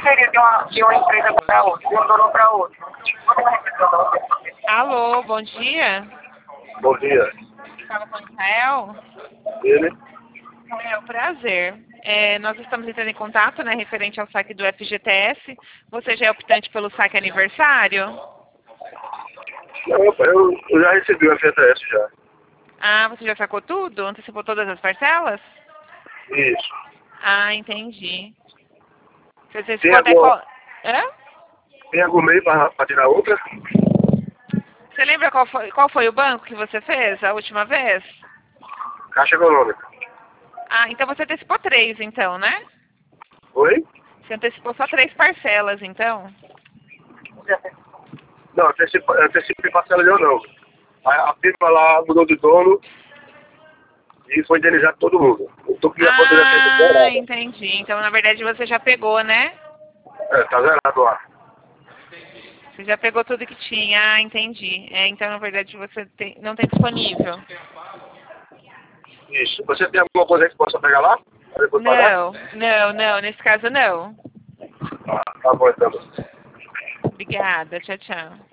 seria de uma empresa para outra, de um dono para outro? Alô, bom dia. Bom dia. Fala com o Israel. Ele? Israel, prazer. Nós estamos entrando em contato, né, referente ao saque do FGTS. Você já é optante pelo saque aniversário? Não, eu já recebi o FGTS já. Ah, você já sacou tudo? Antecipou todas as parcelas? Isso. Ah, entendi. Você Tem antecipou até alguma, qual... Hã? tem algum meio para tirar outra? Você lembra qual foi o banco que você fez a última vez? Caixa Econômica. Ah, então você antecipou 3, então, né? Oi? Você antecipou só 3 parcelas, então? Não, antecipei parcela eu não. A firma lá mudou de dono e foi indenizado todo mundo. Eu tô com minha conta já sendo Ah, zerada. entendi. Então, na verdade, você já pegou, né? Tá zerado lá. Você já pegou tudo que tinha. Ah, entendi. Então, na verdade, você não tem disponível. Isso. Você tem alguma coisa aí que possa pegar lá? Pra depois pagar? Não. Nesse caso, não. Tá bom então. Obrigada. Tchau, tchau.